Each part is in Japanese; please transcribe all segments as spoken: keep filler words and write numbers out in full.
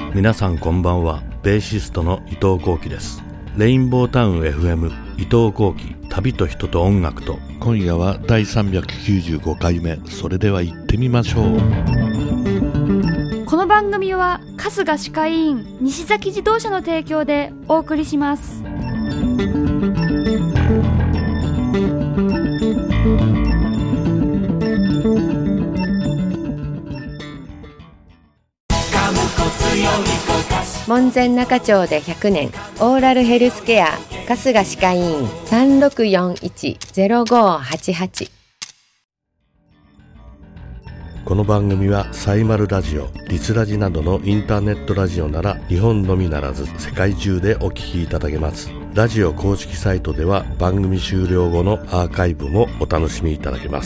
皆さんこんばんは。ベーシストの伊藤幸喜です。レインボータウン エフエム 伊藤幸喜、旅と人と音楽と。今夜はだいさんびゃくきゅうじゅうごかいめ。それでは行ってみましょう。 この番組は春日歯科医院西崎自動車の提供でお送りします。 門前仲町でひゃくねん、オーラルヘルスケア春日歯科医院 さんろくよんいち ゼロごはちはち。 この番組はサイマルラジオ、リスラジなどのインターネットラジオなら日本のみならず世界中でお聞きいただけます。ラジオ公式サイトでは番組終了後のアーカイブもお楽しみいただけます。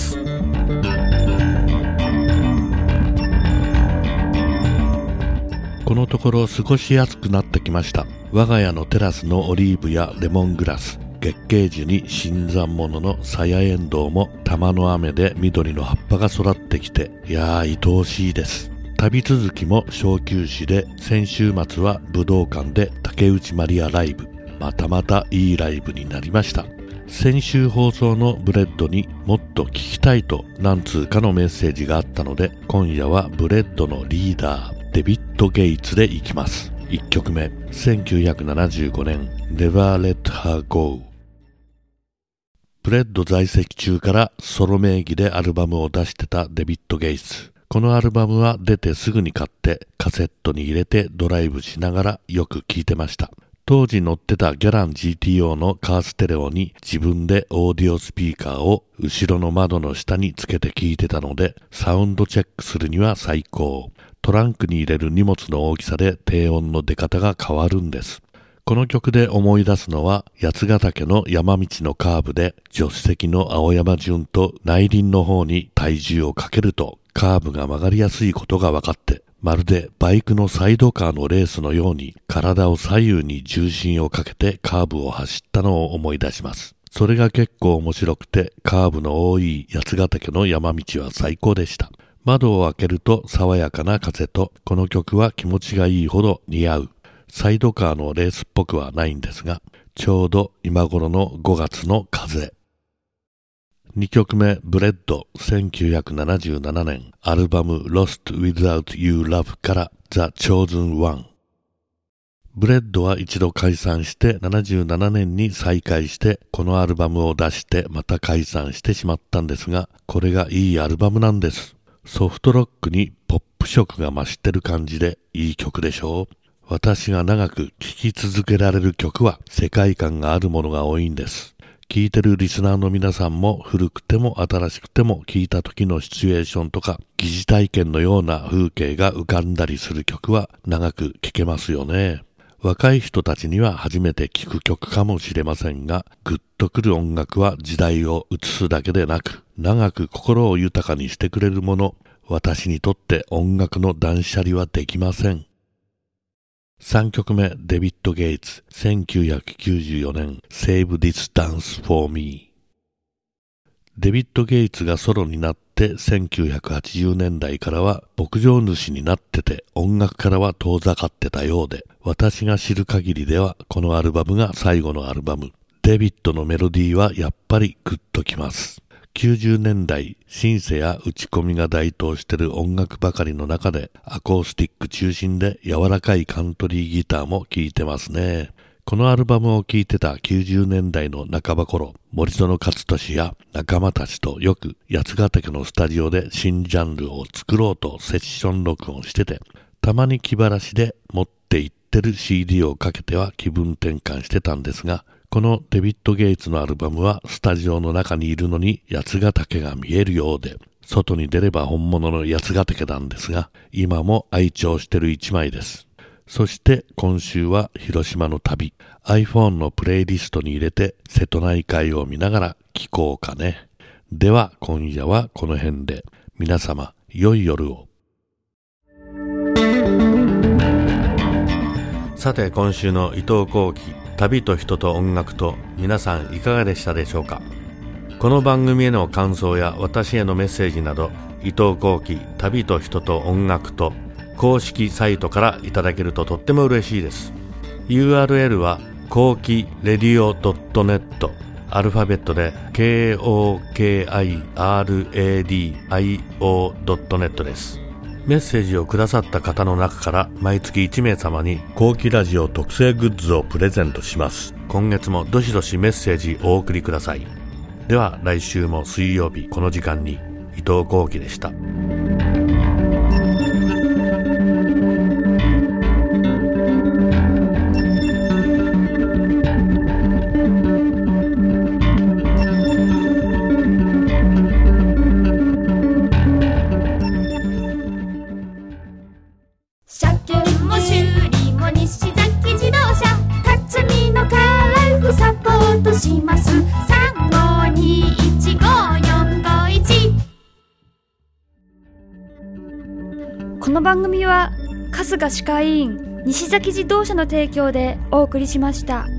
このところ過ごしやすくなってきました。我が家のテラスのオリーブやレモングラス、月桂樹に新参者のサヤエンドウも玉の雨で緑の葉っぱが育ってきて、いやー愛おしいです。旅続きも小休止で、先週末は武道館で竹内まりやライブ。またまたいいライブになりました。先週放送のブレッドにもっと聞きたいと何通かのメッセージがあったので、今夜はブレッドのリーダーデビッド・ゲイツでいきます。いっきょくめ、せんきゅうひゃくななじゅうごねん Never Let Her Go。 ブレッド在籍中からソロ名義でアルバムを出してたデビッド・ゲイツ。このアルバムは出てすぐに買ってカセットに入れてドライブしながらよく聴いてました。当時乗ってたギャラン ジーティーオー のカーステレオに自分でオーディオスピーカーを後ろの窓の下につけて聴いてたので、サウンドチェックするには最高。トランクに入れる荷物の大きさで低音の出方が変わるんです。この曲で思い出すのは、八ヶ岳の山道のカーブで助手席の青山純と内輪の方に体重をかけるとカーブが曲がりやすいことが分かって、まるでバイクのサイドカーのレースのように体を左右に重心をかけてカーブを走ったのを思い出します。それが結構面白くて、カーブの多い八ヶ岳の山道は最高でした。窓を開けると爽やかな風と、この曲は気持ちがいいほど似合う。サイドカーのレースっぽくはないんですが、ちょうど今頃のごがつの風。にきょくめ、ブレッド、せんきゅうひゃくななじゅうななねん、アルバム Lost Without You Love から The Chosen One。ブレッドは一度解散してななじゅうななねんに再開して、このアルバムを出してまた解散してしまったんですが、これがいいアルバムなんです。ソフトロックにポップ色が増してる感じでいい曲でしょう。私が長く聴き続けられる曲は世界観があるものが多いんです。聴いてるリスナーの皆さんも古くても新しくても聴いた時のシチュエーションとか疑似体験のような風景が浮かんだりする曲は長く聴けますよね。若い人たちには初めて聴く曲かもしれませんが、グッとくる音楽は時代を映すだけでなく、長く心を豊かにしてくれるもの。私にとって音楽の断捨離はできません。さんきょくめ、デビッド・ゲイツ、せんきゅうひゃくきゅうじゅうよねん Save This Dance for Me。 デビッド・ゲイツがソロになってせんきゅうひゃくはちじゅうねんだいからは牧場主になってて、音楽からは遠ざかってたようで、私が知る限りではこのアルバムが最後のアルバム。デビッドのメロディーはやっぱりグッときます。きゅうじゅうねんだい、シンセや打ち込みが台頭してる音楽ばかりの中で、アコースティック中心で柔らかいカントリーギターも聴いてますね。このアルバムを聴いてたきゅうじゅうねんだいの半ば頃、森園勝利や仲間たちとよく八ヶ岳のスタジオで新ジャンルを作ろうとセッション録音してて、たまに気晴らしで持って行ってる シーディー をかけては気分転換してたんですが、このデビッド・ゲイツのアルバムはスタジオの中にいるのに八ヶ岳が見えるようで、外に出れば本物の八ヶ岳なんですが、今も愛聴してる一枚です。そして今週は広島の旅、iPhone のプレイリストに入れて瀬戸内海を見ながら聴こうかね。では今夜はこの辺で、皆様良い夜を。さて今週の伊藤幸喜、旅と人と音楽と、皆さんいかがでしたでしょうか。この番組への感想や私へのメッセージなど、伊藤幸喜、旅と人と音楽と公式サイトからいただけるととっても嬉しいです。 ユーアールエル はコーキレディオ ドットネット、 アルファベットで ケーオーケーアイアールエーディーアイオー ドットネット です。メッセージをくださった方の中から毎月いち名様に後期ラジオ特製グッズをプレゼントします。今月もどしどしメッセージお送りください。では来週も水曜日この時間に伊藤後期でした。 します。さんごにいちごよんごいち。この番組は春日歯科医院西崎自動車の提供でお送りしました。